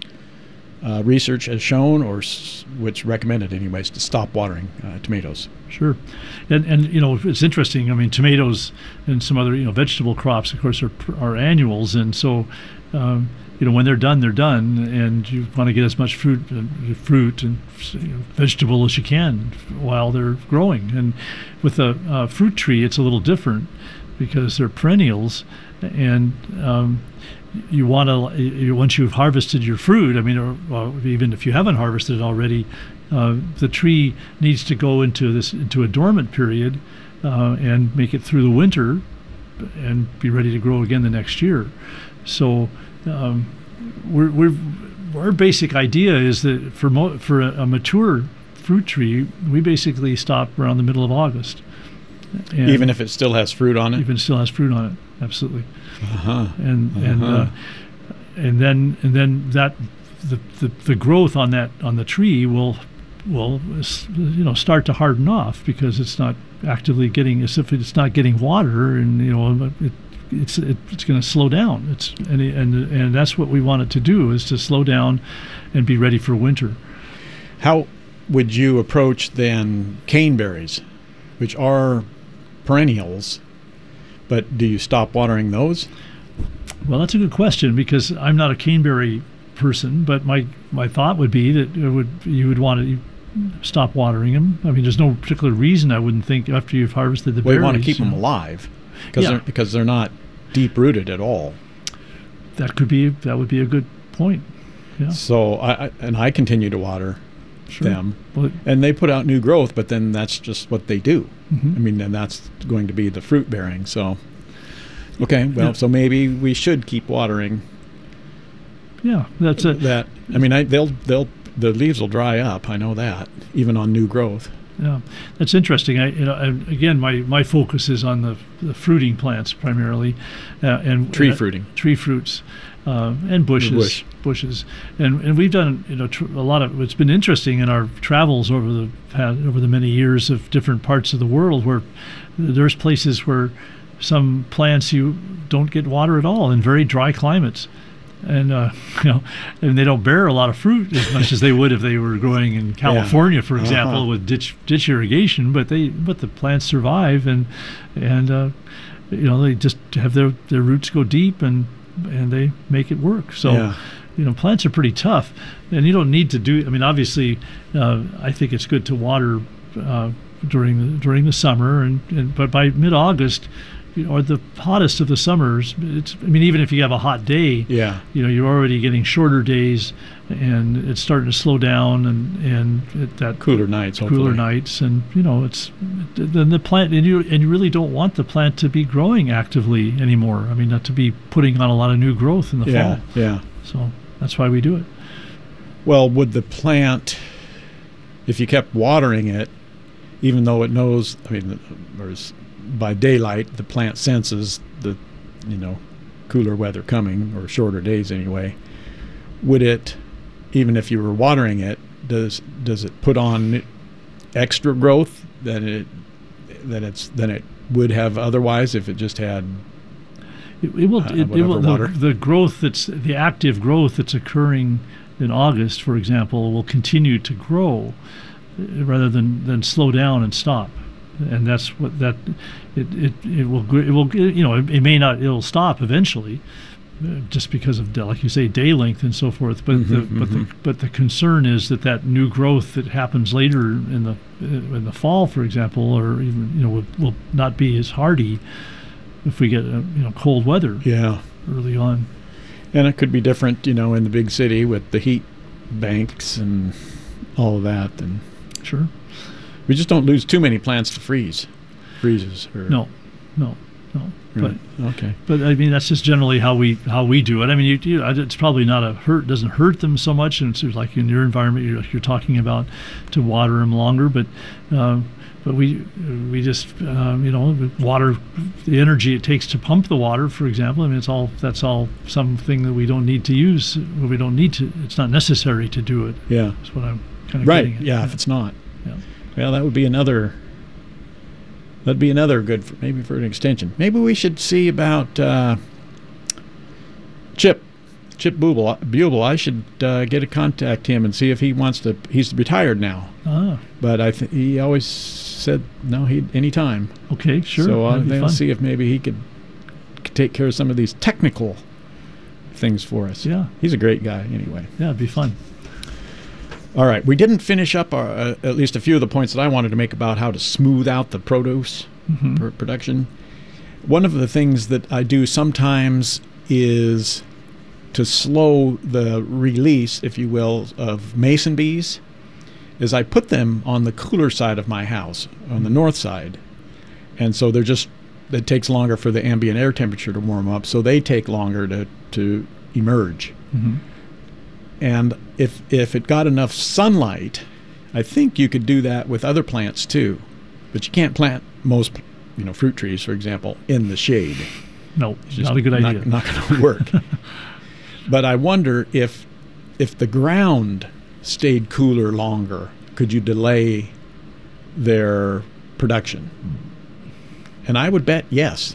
uh, research has shown, or s- which recommended anyways, to stop watering uh, tomatoes. Sure. And, and, you know, it's interesting. I mean, tomatoes and some other, you know, vegetable crops, of course, are, are annuals. And so, um, you know, when they're done, they're done. And you want to get as much fruit, uh, fruit and you know, vegetable as you can while they're growing. And with a uh, fruit tree, it's a little different because they're perennials. And um, you want to, once you've harvested your fruit, I mean, or, or even if you haven't harvested it already, uh, the tree needs to go into this into a dormant period uh, and make it through the winter and be ready to grow again the next year. So um, we're, we're, our basic idea is that for mo- for a, a mature fruit tree, we basically stop around the middle of August. And even if it still has fruit on it? Even if it still has fruit on it, absolutely. Uh-huh. And uh-huh. and uh, and then and then that the, the the growth on that on the tree will will you know start to harden off because it's not actively getting, as if it's not getting water, and you know it, it's it, it's going to slow down. It's and and and that's what we want it to do, is to slow down and be ready for winter. How would you approach then caneberries, which are perennials, but do you stop watering those? Well, that's a good question, because I'm not a caneberry person, but my, my thought would be that it would you would want to stop watering them. I mean, there's no particular reason I wouldn't think after you've harvested the well, berries. You want to keep you them know. alive because Yeah. they're, because they're not deep-rooted at all. That could be that would be a good point. Yeah. So I, I and I continue to water Sure. them, Well, and they put out new growth, but then that's just what they do. Mhm. I mean, and that's going to be the fruit bearing. So, okay, well, Yeah. so maybe we should keep watering yeah, that's it. that. I mean, I, they'll they'll the leaves will dry up. I know that, even on new growth. Yeah, that's interesting. I, you know, and again, my, my focus is on the, the fruiting plants primarily, uh, and Tree uh, fruiting. tree fruits, uh, and bushes, bush. bushes, and and we've done you know tr- a lot of. It's been interesting in our travels over the past, over the many years of different parts of the world, where there's places where some plants you don't get water at all in very dry climates. And uh, you know, and they don't bear a lot of fruit as much as they would if they were growing in California, for example, Uh-huh. with ditch ditch irrigation. But they, but the plants survive, and and uh, you know they just have their, their roots go deep, and and they make it work. So, Yeah. you know, plants are pretty tough, and you don't need to do. I mean, obviously, uh, I think it's good to water uh, during the during the summer, and, and but by mid-August, you know, or the hottest of the summers, it's, I mean, even if you have a hot day, Yeah. you know, you're already getting shorter days, and it's starting to slow down, and and it, that Cooler nights, cooler hopefully. nights, and you know, it's then the plant, and you and you really don't want the plant to be growing actively anymore. I mean, not to be putting on a lot of new growth in the Yeah, fall. yeah. So that's why we do it. Well, would the plant, if you kept watering it, even though it knows, I mean, there's by daylight, the plant senses the, you know, cooler weather coming, or shorter days anyway, would it, even if you were watering it, does does it put on extra growth that it that it's than it would have otherwise if it just had It, it will. uh, It, it will whatever the, water? the growth that's the active growth that's occurring in August, for example, will continue to grow uh, rather than, than slow down and stop. And that's what that it it, it will gr- it will you know it, it may not it'll stop eventually, uh, just because of the, like you say, day length and so forth. But the Mhm, but mhm. the but the concern is that that new growth that happens later in the uh, in the fall, for example, or even you know will, will not be as hardy if we get uh, you know cold weather Yeah. early on. And it could be different, you know, in the big city with the heat banks and all of that. And Sure. we just don't lose too many plants to freeze, freezes. Or, No, no, no. Right. But Okay. but I mean that's just generally how we how we do it. I mean, you, you it's probably not a hurt doesn't hurt them so much, and it's like in your environment you're, you're talking about to water them longer, but. Uh, But we we just um, you know water the energy it takes to pump the water, for example. I mean, it's all that's all something that we don't need to use. We don't need to. It's not necessary to do it. Yeah. That's what I'm kind of Right. getting at. Yeah. If it's not. Yeah. Well, that would be another. That'd be another good for, maybe for an extension. Maybe we should see about uh, Chip, Chip Bubel. Bubel. I should uh, get a contact him and see if he wants to. He's retired now, Ah, but I think he always said no. He anytime. okay, sure. So uh, That'd be then fun. see if maybe he could c- take care of some of these technical things for us. Yeah. He's a great guy anyway. Yeah, it'd be fun. All right, we didn't finish up our, uh, at least a few of the points that I wanted to make about how to smooth out the produce Mhm. pr- production. One of the things that I do sometimes is to slow the release, if you will, of mason bees, is I put them on the cooler side of my house, on the north side. And so they're just, it takes longer for the ambient air temperature to warm up, so they take longer to, to emerge. Mm-hmm. And if if it got enough sunlight, I think you could do that with other plants too. But you can't plant most, you know, fruit trees, for example, in the shade. No, It's just not a good not, idea. Not going to work. But I wonder if if the ground stayed cooler longer, could you delay their production? And I would bet yes.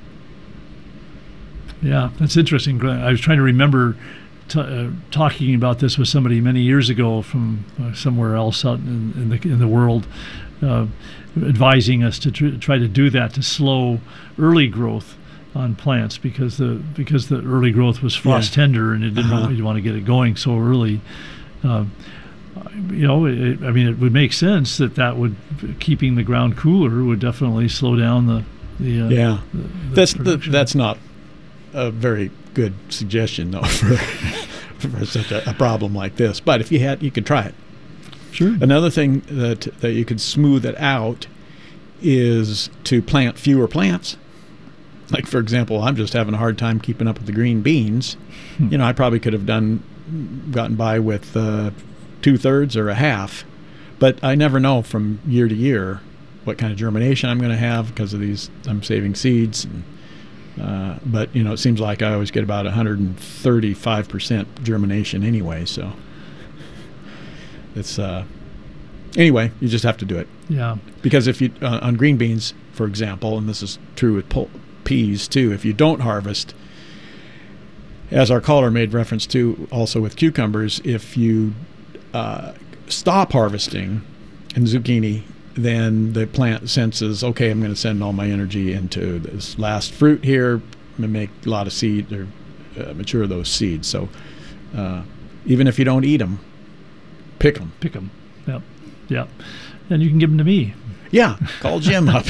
Yeah, that's interesting. Glenn. I was trying to remember t- uh, talking about this with somebody many years ago from uh, somewhere else out in, in the in the world, uh, advising us to tr- try to do that to slow early growth on plants because the because the early growth was frost Yeah. tender and it didn't Uh-huh. really want to get it going so early. Uh, you know, it, I mean, it would make sense that that would keeping the ground cooler would definitely slow down the the uh, Yeah. the, the That's the, production. that's not a very good suggestion though for for such a, a problem like this. But if you had, you could try it. Sure. Another thing that that you could smooth it out is to plant fewer plants. Like, for example, I'm just having a hard time keeping up with the green beans. Hmm. You know, I probably could have done gotten by with uh, two thirds or a half, but I never know from year to year what kind of germination I'm going to have because of these. I'm saving seeds, and, uh, but you know, it seems like I always get about one hundred thirty-five percent germination anyway. So it's uh, anyway, you just have to do it. Yeah. Because if you uh, on green beans, for example, and this is true with pul- peas too, if you don't harvest, as our caller made reference to, also with cucumbers, if you uh, stop harvesting in zucchini, then the plant senses, okay, I'm going to send all my energy into this last fruit here, and make a lot of seed or uh, mature those seeds. So uh, even if you don't eat them, pick them. Pick them. Yep. Yep. And you can give them to me. Yeah, call Jim up.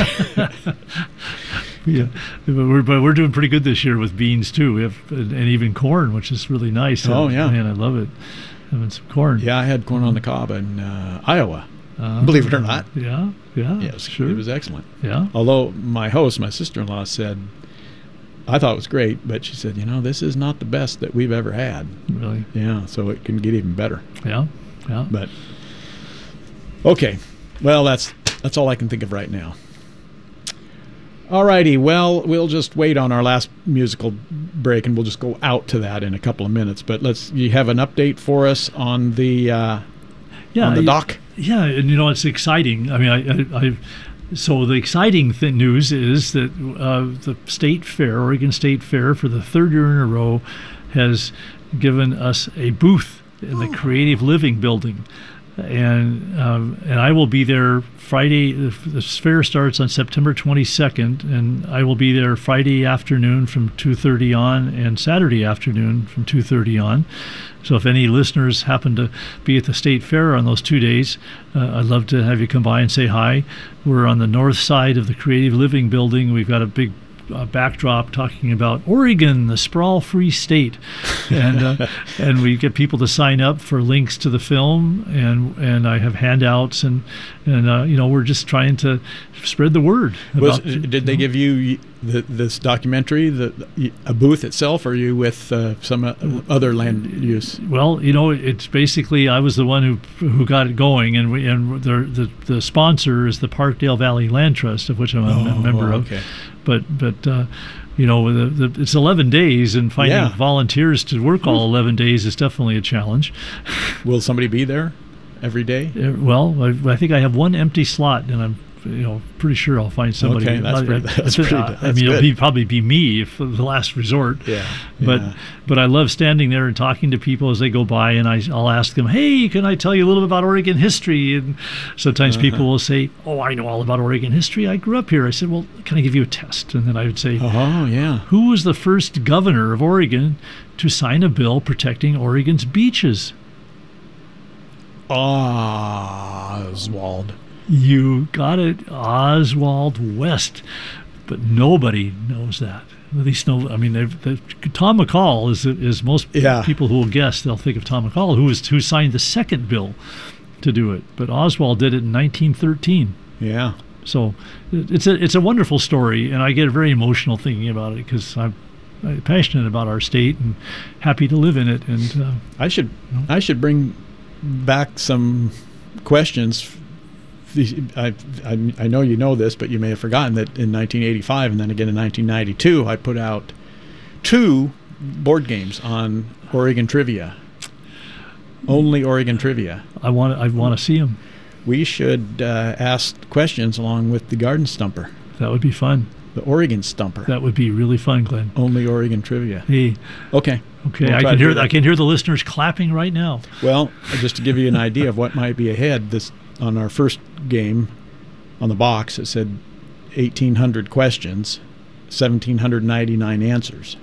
Yeah. But we're, but we're doing pretty good this year with beans too. We have and even corn, which is really nice. Oh, And, yeah. Man, I love it. Having some corn. Yeah, I had corn on the cob in uh, Iowa. Uh, Believe it or not. Yeah. Yeah. Yes, Sure. it was excellent. Yeah. Although my host, my sister-in-law, said, I thought it was great, but she said, you know, this is not the best that we've ever had. Really. Yeah, so it can get even better. Yeah. Yeah. But okay, well, that's that's all I can think of right now. All righty. Well, we'll just wait on our last musical break, and we'll just go out to that in a couple of minutes. But let's. You have an update for us on the uh, yeah, on the I- dock? Yeah, and you know it's exciting. I mean, I, I, I so the exciting th- news is that uh, the State Fair, Oregon State Fair, for the third year in a row, has given us a booth in the Creative Living Building, and um, and I will be there Friday. The, the fair starts on September twenty-second, and I will be there Friday afternoon from two thirty on, and Saturday afternoon from two thirty on. So if any listeners happen to be at the State Fair on those two days, uh, I'd love to have you come by and say hi. We're on the north side of the Creative Living Building. We've got a big uh, backdrop talking about Oregon, the sprawl-free state, and uh, and we get people to sign up for links to the film, and and I have handouts, and and uh, you know we're just trying to spread the word. Was, About, the- did they give you the, this documentary, the, a booth itself, or are you with uh, some uh, other land use? Well, you know, it's basically I was the one who who got it going, and we, and the, the the sponsor is the Parkdale Valley Land Trust, of which I'm a Oh, member okay. of. But but uh, you know, the, the, it's eleven days, and finding Yeah. volunteers to work all eleven days is definitely a challenge. Will somebody be there every day? Uh, Well, I, I think I have one empty slot, and I'm you know pretty sure I'll find somebody. Okay, that's I, pretty- I, that's I, pretty- I that's mean, it'll good. be, probably be me if the last resort. Yeah. But yeah. but I love standing there and talking to people as they go by, and I, I'll ask them, hey, can I tell you a little bit about Oregon history? And sometimes Uh-huh. people will say, oh, I know all about Oregon history. I grew up here. I said, well, can I give you a test? And then I would say, Oh, yeah. who was the first governor of Oregon to sign a bill protecting Oregon's beaches? Oswald. You got it, Oswald West. But nobody knows that. At least no. I mean, they've, they've, Tom McCall is is most Yeah. people who will guess. They'll think of Tom McCall, who was who signed the second bill to do it. But Oswald did it in nineteen thirteen. Yeah. So it- it's a it's a wonderful story, and I get very emotional thinking about it because I'm, I'm passionate about our state and happy to live in it. And uh, I should I should bring back some questions. I, I, I know you know this, but you may have forgotten that in nineteen eighty-five and then again in nineteen ninety-two, I put out two board games on Oregon trivia. Only Oregon trivia. I want I want to see him. We should uh, ask questions along with the Garden Stumper, That would be fun. the Oregon Stumper. That would be really fun, Glenn. Only Oregon trivia. Hey, Okay. okay, We'll I try can to hear do that. I can hear the listeners clapping right now. Well, just to give you an idea of what might be ahead, this on our first game on the box, it said eighteen hundred questions, one thousand seven hundred ninety-nine answers.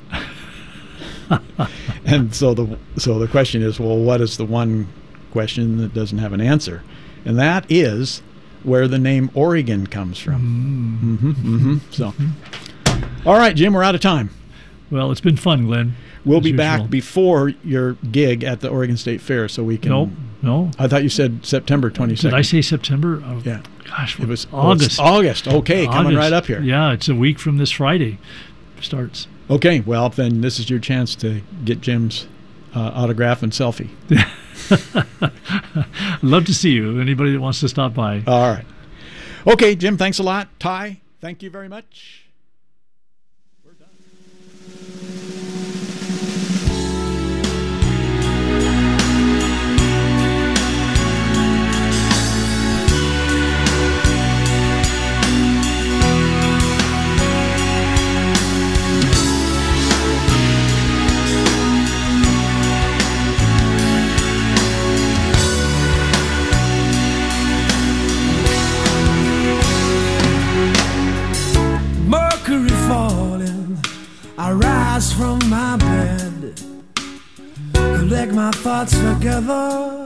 And so the so the question is, well, what is the one question that doesn't have an answer? And that is where the name Oregon comes from. Mm-hmm, mm-hmm. So, all right, Jim, we're out of time. Well, it's been fun, Glenn. We'll as be usual. back before your gig at the Oregon State Fair, so we can. No, no. I thought you said September twenty-second. Did I say September? Oh, Yeah. Gosh, It was oh, it's August. August. Okay, coming August. right up here. Yeah, it's a week from this Friday. Starts. Okay, well then this is your chance to get Jim's uh, autograph and selfie. Love to see you. Anybody that wants to stop by. All right. Okay, Jim. Thanks a lot. Ty, thank you very much. We're done. Mercury falling, I rise from my bed, collect my thoughts together.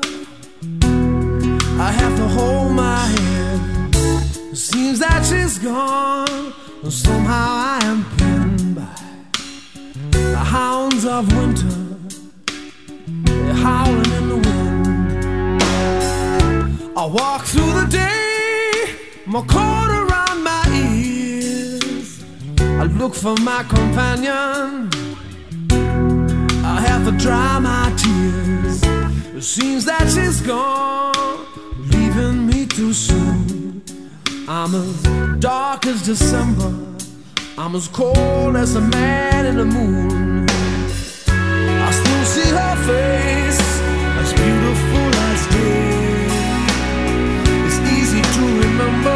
I have to hold my head. It seems that she's gone, but somehow I am pinned by the hounds of winter. They're howling in the wind. I walk through the day, my coat around my ears. I look for my companion. I have to dry my tears. It seems that she's gone, leaving me too soon. I'm as dark as December, I'm as cold as a man in the moon. I still see her face, as beautiful as day. It's easy to remember,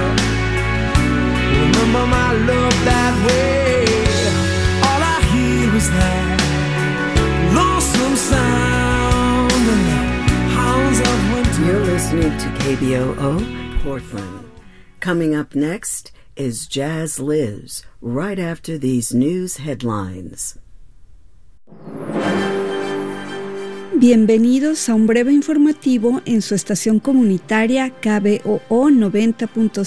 remember my love that way. All I hear is that lonesome sound and the hounds of winter. You're listening to K B O O Portland. Coming up next is Jazz Lives, right after these news headlines. Bienvenidos a un breve informativo en su estación comunitaria K B O O noventa punto